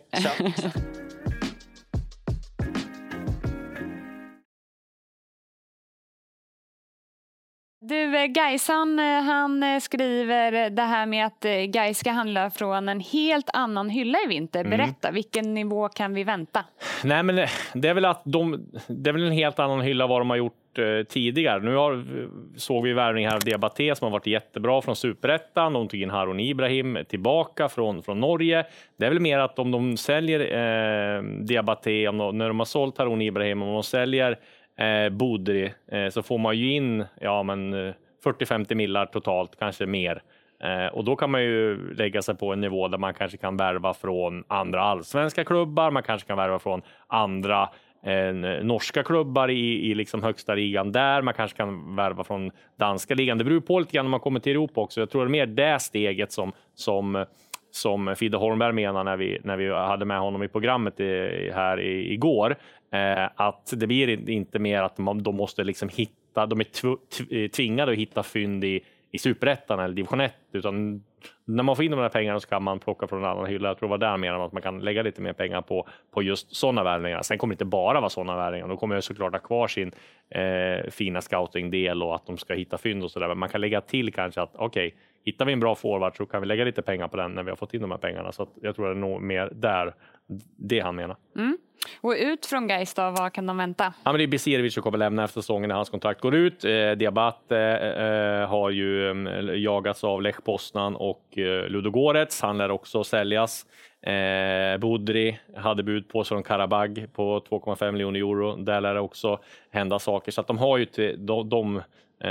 Du, Gaisan, han skriver det här med att Gais ska handla från en helt annan hylla i vinter. Berätta, vilken nivå kan vi vänta? Nej, men det är väl att det är väl en helt annan hylla vad de har gjort tidigare. Nu såg vi värvning här av Diabaté som har varit jättebra från Superettan. De tog in Harun Ibrahim tillbaka från Norge. Det är väl mer att om de säljer Diabaté, när de har sålt Harun Ibrahim, om de säljer Budri, så får man ju in 40-50 millar totalt, kanske mer. Och då kan man ju lägga sig på en nivå där man kanske kan värva från andra allsvenska klubbar, man kanske kan värva från andra norska klubbar i liksom högsta ligan där, man kanske kan värva från danska ligan. Det beror på lite grann när man kommer till Europa också. Jag tror det är mer det steget som Fidde Holmberg menar när vi hade med honom i programmet här igår. Att det blir inte mer att de måste liksom hitta, de är tvingade att hitta fynd i Superettan eller Division 1, utan när man får in de här pengarna så kan man plocka från en annan hylla. Jag tror det var där mer att man kan lägga lite mer pengar på just sådana värvningar. Sen kommer det inte bara vara sådana värvningar. Då kommer jag såklart ha kvar sin fina scouting-del och att de ska hitta fynd och sådär. Men man kan lägga till kanske att hittar vi en bra forward så kan vi lägga lite pengar på den när vi har fått in de här pengarna. Så att jag tror det är nog mer där det han menar. Och ut från Gais då, vad kan de vänta? Ja, men det är Bisirevic som kommer lämna efter säsongen när hans kontrakt går ut. Diabate har ju jagats av Lech Poznan och Ludogorets. Han lär också säljas. Budri hade bud på sig från Karabag på 2,5 miljoner euro. Där lär det också hända saker. Så att de har ju de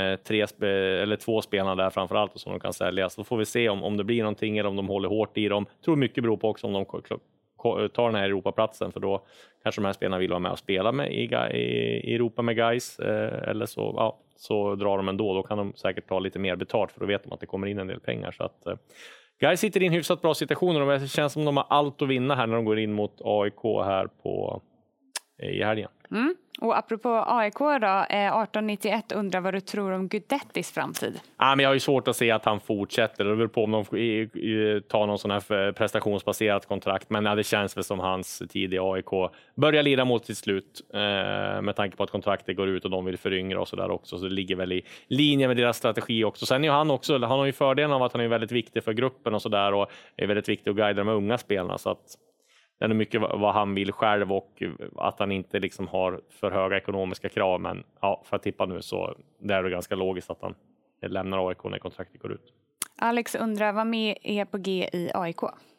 2 spelarna där framförallt som de kan säljas. Då får vi se om det blir någonting eller om de håller hårt i dem. Jag tror mycket beror på också om de tar den här Europaplatsen, för då kanske de här spelarna vill vara med och spela med i Europa med Gais, eller så drar de ändå. Då kan de säkert ta lite mer betalt, för då vet de att det kommer in en del pengar. Så att Gais sitter i en hyfsat bra situation och det känns som de har allt att vinna här när de går in mot AIK här i helgen. Och apropå AIK då, 1891 undrar vad du tror om Gudettis framtid? Ja, men jag har ju svårt att se att han fortsätter. Det beror på om de tar någon sån här prestationsbaserat kontrakt. Men det känns väl som hans tid i AIK börjar lida mot sitt slut. Med tanke på att kontraktet går ut och de vill föryngra och sådär också. Så det ligger väl i linje med deras strategi också. Sen är han också, han har ju fördelen av att han är väldigt viktig för gruppen och sådär. Och är väldigt viktig att guida de unga spelarna. Så att det är mycket vad han vill själv och att han inte liksom har för höga ekonomiska krav. Men ja, för att tippa nu så det är det ganska logiskt att han lämnar AIK när kontraktet går ut. Alex undrar vad med är på G i AIK?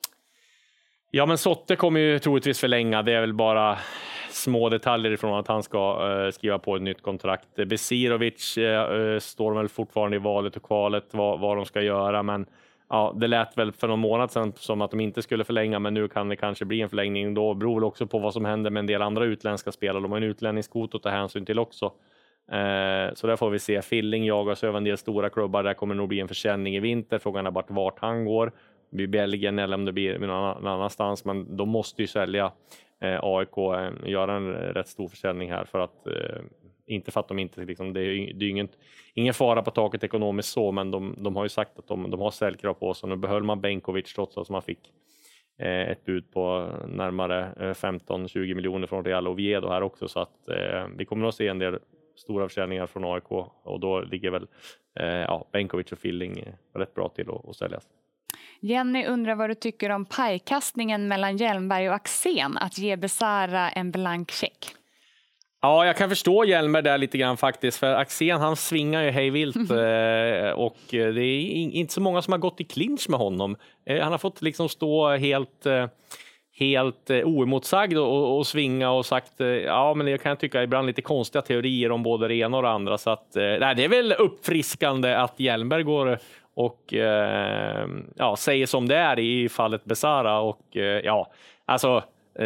Ja, men Sotte kommer ju troligtvis förlänga. Det är väl bara små detaljer ifrån att han ska skriva på ett nytt kontrakt. Besirovic står väl fortfarande i valet och kvalet vad de ska göra, men ja, det lät väl för någon månad sedan som att de inte skulle förlänga, men nu kan det kanske bli en förlängning. Då beror det också på vad som händer med en del andra utländska spelare. De har en utlänningskvot att ta hänsyn till också. Så där får vi se. Filling jagas över en del stora klubbar. Där kommer nog bli en försäljning i vinter. Frågan är bara vart han går. Det blir Belgien eller om det blir någon annanstans. Men de måste ju sälja AIK. Göra en rätt stor försäljning här för att... Inte för att de inte, liksom, det är ingen fara på taket ekonomiskt så, men de har ju sagt att de har säljkrav på sig. Nu behöll man Benkovic trots att man fick ett bud på närmare 15-20 miljoner från Real Oviedo här också. Så att vi kommer att se en del stora försäljningar från AIK och då ligger väl Benkovic och Filling rätt bra till att säljas. Jenny undrar vad du tycker om pajkastningen mellan Hjelmberg och Axén att ge Besara en blank check. Ja, jag kan förstå Hjelmberg där lite grann faktiskt, för Axén han svingar ju hejvilt och det är inte så många som har gått i clinch med honom. Han har fått liksom stå helt oemotsagd och svinga och sagt, ja men jag kan tycka ibland lite konstiga teorier om både det ena och det andra, så att det är väl uppfriskande att Hjelmberg går och säger som det är i fallet Besara och alltså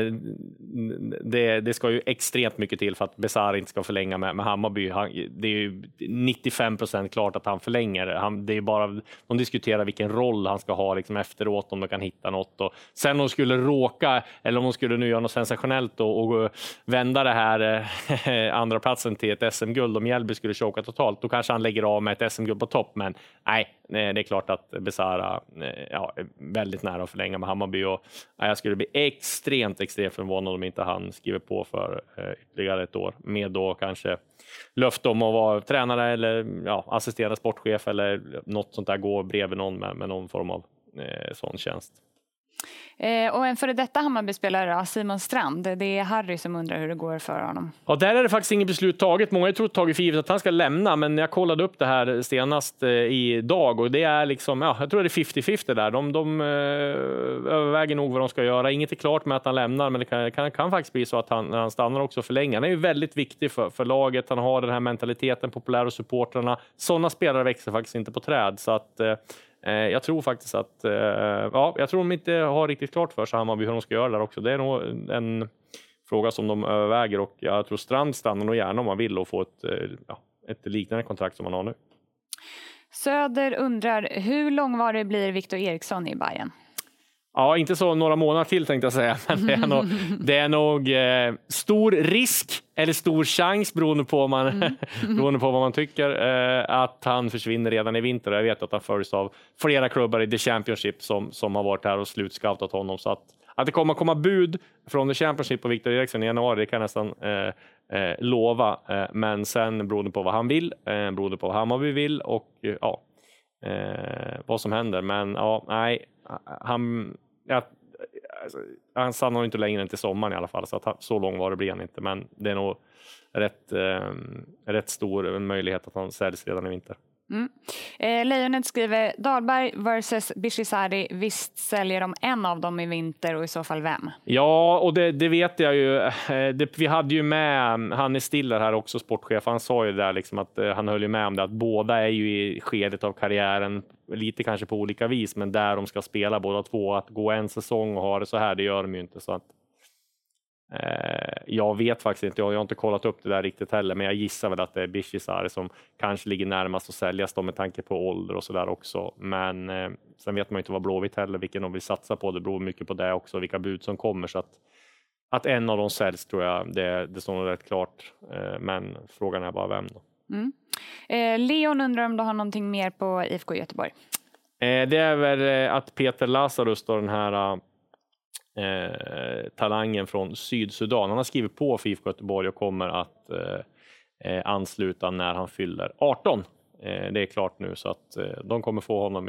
det ska ju extremt mycket till för att Besara inte ska förlänga med Hammarby. Det är ju 95% klart att han förlänger. Det är bara de diskuterar vilken roll han ska ha liksom efteråt, om de kan hitta något. Och sen om de skulle råka, eller om de skulle nu göra något sensationellt och vända det här andra platsen till ett SM-guld, om Mjällby skulle choka totalt, då kanske han lägger av med ett SM-guld på topp. Men nej, det är klart att Besara är väldigt nära att förlänga med Hammarby, och jag skulle bli extremt förvånad om inte han skriver på för ytterligare ett år, med då kanske löfte om att vara tränare eller assisterande sportchef eller något sånt där, gå bredvid någon med någon form av sån tjänst. Och en före detta Hammarby-spelare, Simon Strand, det är Harry som undrar hur det går för honom. Ja, där är det faktiskt inget beslut taget. Många har trott tagit för givet att han ska lämna, men jag kollade upp det här senast idag och det är liksom, jag tror det är 50-50 där. De överväger nog vad de ska göra. Inget är klart med att han lämnar, men det kan faktiskt bli så att han stannar också för länge. Han är ju väldigt viktig för laget. Han har den här mentaliteten, populär och supportrarna. Sådana spelare växer faktiskt inte på träd, så att jag tror faktiskt att jag tror de inte har riktigt klart för sig Hammarby hur de ska göra där också. Det är nog en fråga som de överväger, och jag tror Strand stannar nog gärna om man vill och få ett liknande kontrakt som man har nu. Söder undrar hur långvarig blir Victor Eriksson i Bayern? Ja, inte så några månader till tänkte jag säga, men det är nog stor risk eller stor chans beroende på vad man tycker att han försvinner redan i vinter. Jag vet att han följs av flera klubbar i The Championship som har varit här och slutscoutat honom, så att det kommer komma bud från The Championship på Victor Eriksson i januari, det kan jag nästan lova, men sen beroende på vad han vill, beroende på vad Hammarby vill och vad som händer, men han stannar inte längre än till sommaren i alla fall, så att så lång var det blir han inte, men det är nog rätt stor möjlighet att han säljs redan i vinter. Lejonet skriver Dahlberg versus Bishizari, visst säljer de en av dem i vinter och i så fall vem? Ja, och det vet jag ju. Vi hade ju med Hannes Stiller här också, sportchef. Han sa ju där liksom att han höll ju med om det, att båda är ju i skedet av karriären, lite kanske på olika vis, men där de ska spela båda två, att gå en säsong och ha det så här, det gör de ju inte, så att jag vet faktiskt inte, jag har inte kollat upp det där riktigt heller, men jag gissar väl att det är Bishizari som kanske ligger närmast att säljas då, med tanke på ålder och sådär också, men sen vet man ju inte vad Blåvitt heller, vilken de vill satsa på, det beror mycket på det också, vilka bud som kommer, så att att en av dem säljs, tror jag. Det står nog rätt klart. Men frågan är bara vem då. Leon undrar om du har någonting mer på IFK Göteborg. Det är väl att Peter Lazarus då, den här talangen från Sydsudan. Han har skrivit på för IFK Göteborg och kommer att ansluta när han fyller 18. Det är klart nu, så att de kommer få honom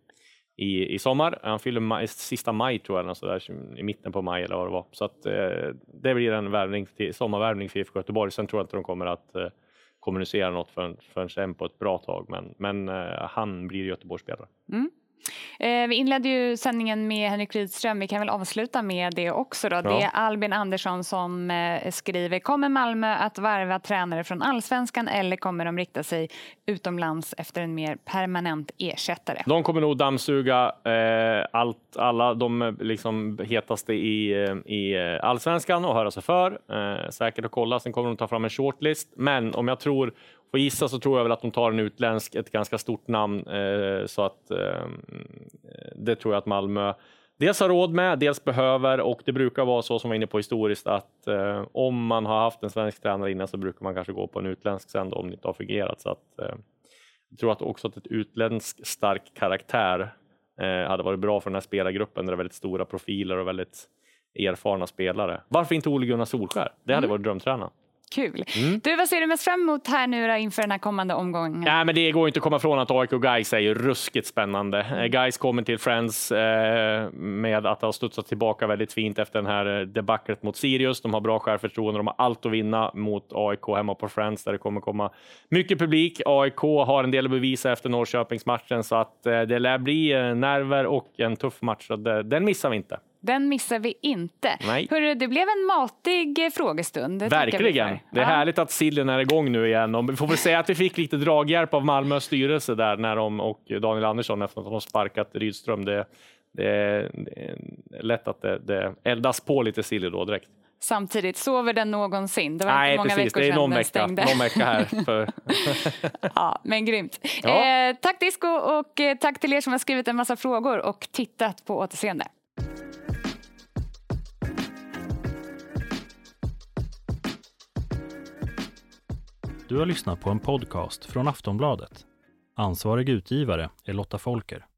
i sommar. Han fyller sista maj, tror jag, så där, i mitten på maj eller vad det var. Så att det blir en sommarvärvning för IFK Göteborg. Sen tror jag inte de kommer att kommunicera något förrän sen på ett bra tag. Men han blir Göteborgsspelare. Vi inledde ju sändningen med Henrik Rydström. Vi kan väl avsluta med det också då. Ja. Det är Albin Andersson som skriver: kommer Malmö att varva tränare från Allsvenskan eller kommer de rikta sig utomlands efter en mer permanent ersättare? De kommer nog dammsuga alla de liksom hetaste i Allsvenskan och höra sig för. Säkert att kolla. Sen kommer de ta fram en shortlist. Men om jag får gissa så tror jag väl att de tar ett ganska stort namn, så att det tror jag att Malmö dels har råd med, dels behöver, och det brukar vara så som var inne på historiskt att om man har haft en svensk tränare innan så brukar man kanske gå på en utländsk sen då, om det inte har fungerat. Så att jag tror att också att ett utländsk stark karaktär hade varit bra för den här spelargruppen där det är väldigt stora profiler och väldigt erfarna spelare. Varför inte Ole Gunnar Solskjær? Det hade varit drömtränaren. Kul. Du, vad ser du mest fram emot här nu då, inför den här kommande omgången? Nej, men det går inte att komma från att AIK och Gais är ju ruskigt spännande. Gais kommer till Friends med att ha studsat tillbaka väldigt fint efter den här debaclet mot Sirius. De har bra självförtroende, de har allt att vinna mot AIK hemma på Friends där det kommer komma mycket publik. AIK har en del att bevisa efter Norrköpingsmatchen, så att det lär bli nerver och en tuff match. Så den missar vi inte. Den missar vi inte. Hörru, det blev en matig frågestund. Verkligen. Det är härligt att sillen är igång nu igen. Och vi får väl säga att vi fick lite draghjälp av Malmös styrelse där när och Daniel Andersson efter att de har sparkat Rydström. Det är lätt att det eldas på lite sill då direkt. Samtidigt, sover den någonsin? Det var Nej, inte många precis. veckor Det är sedan någon vecka här. Ja, men grymt. Ja. Tack Disco, och tack till er som har skrivit en massa frågor och tittat på återseende. Du har lyssnat på en podcast från Aftonbladet. Ansvarig utgivare är Lotta Folker.